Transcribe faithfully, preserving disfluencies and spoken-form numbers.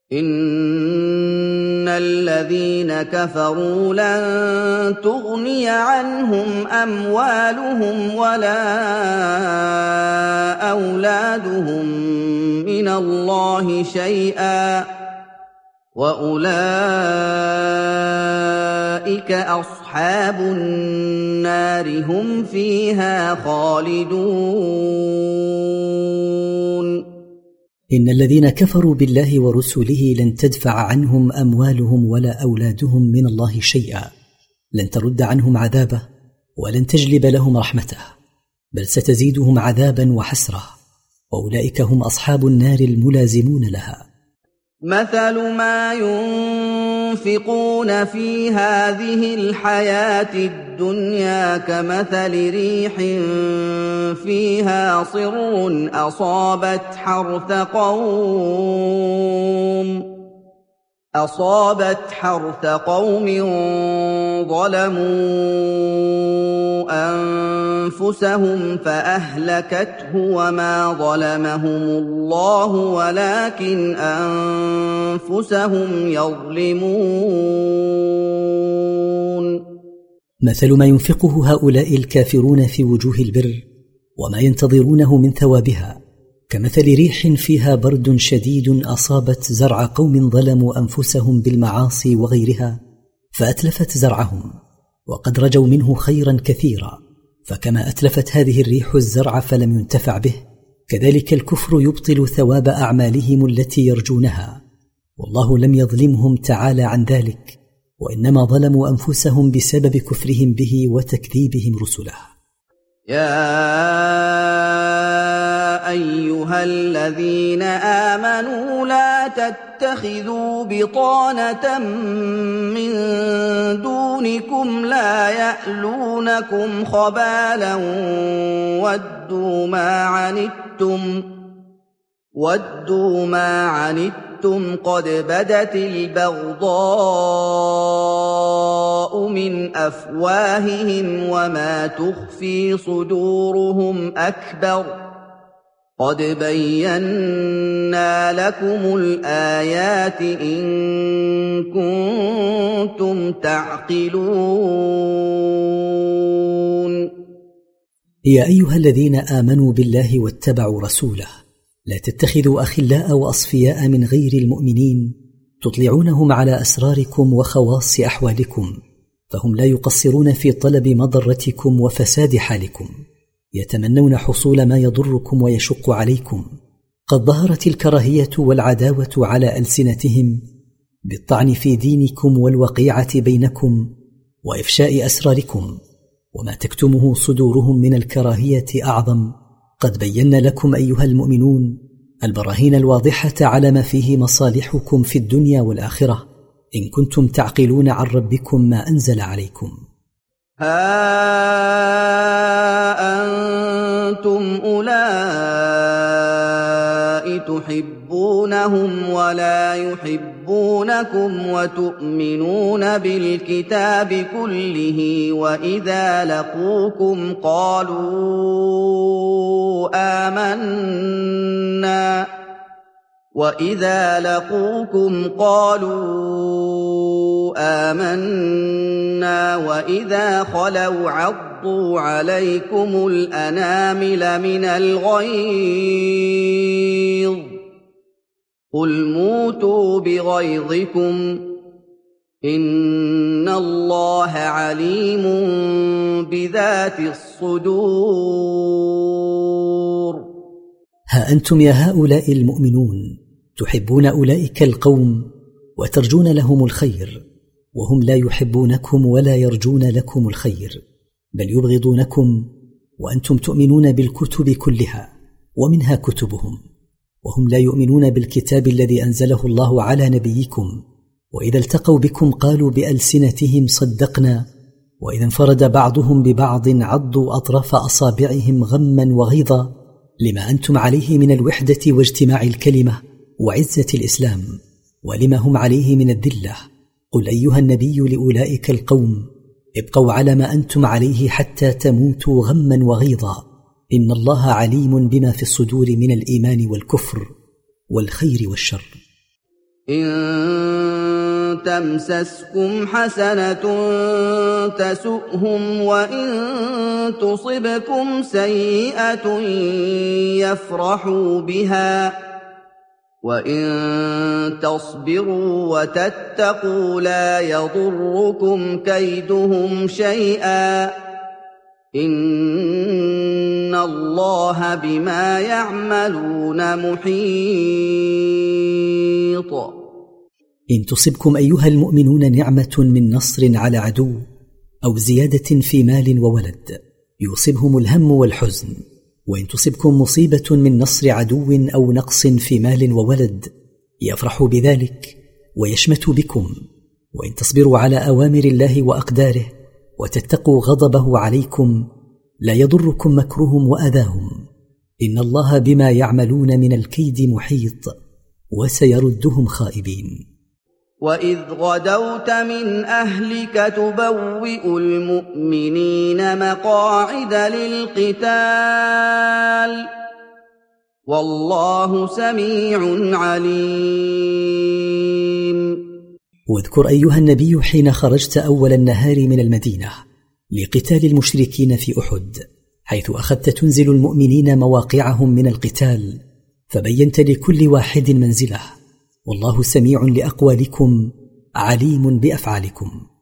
إن الذين كفروا لن تغني عنهم أموالهم ولا أولادهم من الله شيئا وأولئك أصحاب النار هم فيها خالدون. إن الذين كفروا بالله ورسله لن تدفع عنهم أموالهم ولا أولادهم من الله شيئا، لن ترد عنهم عذابه ولن تجلب لهم رحمته، بل ستزيدهم عذابا وحسرة، وأولئك هم أصحاب النار الملازمون لها. مثل ما ينفقون في هذه الحياة الدنيا كمثل ريح فيها صر أصابت حرث قوم أصابت حرث قوم ظلموا أنفسهم فأهلكته وما ظلمهم الله ولكن أنفسهم يظلمون. مثل ما ينفقه هؤلاء الكافرون في وجوه البر وما ينتظرونه من ثوابها كمثل ريح فيها برد شديد أصابت زرع قوم ظلموا أنفسهم بالمعاصي وغيرها فأتلفت زرعهم، وقد رجوا منه خيرا كثيرا، فكما أتلفت هذه الريح الزرع فلم ينتفع به، كذلك الكفر يبطل ثواب أعمالهم التي يرجونها، والله لم يظلمهم تعالى عن ذلك، وإنما ظلموا أنفسهم بسبب كفرهم به وتكذيبهم رسله. يا أيها الذين آمنوا لا تتخذوا بطانة من دونكم لا يألونكم خبالا ودوا ما عنتم ودوا ما عنتم قد بدت البغضاء من أفواههم وما تخفي صدورهم أكبر قد بينا لكم الآيات إن كنتم تعقلون. يا أيها الذين آمنوا بالله واتبعوا رسوله لا تتخذوا أخلاء وأصفياء من غير المؤمنين تطلعونهم على أسراركم وخواص أحوالكم، فهم لا يقصرون في طلب مضرتكم وفساد حالكم، يتمنون حصول ما يضركم ويشق عليكم. قد ظهرت الكراهية والعداوة على ألسنتهم بالطعن في دينكم والوقيعة بينكم وإفشاء أسراركم، وما تكتمه صدورهم من الكراهية أعظم. قد بينا لكم أيها المؤمنون البراهين الواضحة على ما فيه مصالحكم في الدنيا والآخرة إن كنتم تعقلون عن ربكم ما أنزل عليكم. ها أنتم أولئك تحبونهم ولا يحبونكم وتؤمنون بالكتاب كله وإذا لقوكم قالوا آمنا وإذا لقوكم قالوا آمنا وإذا خلوا عضوا عليكم الأنامل من الغيظ قل موتوا بغيظكم إن الله عليم بذات الصدور. ها أنتم يا هؤلاء المؤمنون تحبون أولئك القوم وترجون لهم الخير، وهم لا يحبونكم ولا يرجون لكم الخير، بل يبغضونكم وأنتم تؤمنون بالكتب كلها ومنها كتبهم، وهم لا يؤمنون بالكتاب الذي أنزله الله على نبيكم. وإذا التقوا بكم قالوا بألسنتهم صدقنا، وإذا انفرد بعضهم ببعض عضوا أطراف أصابعهم غما وغيظا لما أنتم عليه من الوحدة واجتماع الكلمة وعزة الإسلام، ولما هم عليه من الذلة. قل أيها النبي لأولئك القوم ابقوا على ما أنتم عليه حتى تموتوا غما وغيظا، إن الله عليم بما في الصدور من الإيمان والكفر والخير والشر. إن تمسسكم حسنة تسؤهم وإن تصبكم سيئة يفرحوا بها وإن تصبروا وتتقوا لا يضركم كيدهم شيئا إن الله بما يعملون محيط. إن تصبكم أيها المؤمنون نعمة من نصر على عدو أو زيادة في مال وولد يصيبهم الهم والحزن، وإن تصبكم مصيبة من نصر عدو أو نقص في مال وولد يفرحوا بذلك ويشمتوا بكم، وإن تصبروا على أوامر الله وأقداره وتتقوا غضبه عليكم لا يضركم مكرهم وأذاهم، إن الله بما يعملون من الكيد محيط وسيردهم خائبين. وإذ غدوت من أهلك تبوئ المؤمنين مقاعد للقتال والله سميع عليم. واذكر أيها النبي حين خرجت أول النهار من المدينة لقتال المشركين في أحد، حيث أخذت تنزل المؤمنين مواقعهم من القتال، فبينت لكل واحد منزله، والله سميع لأقوالكم عليم بأفعالكم.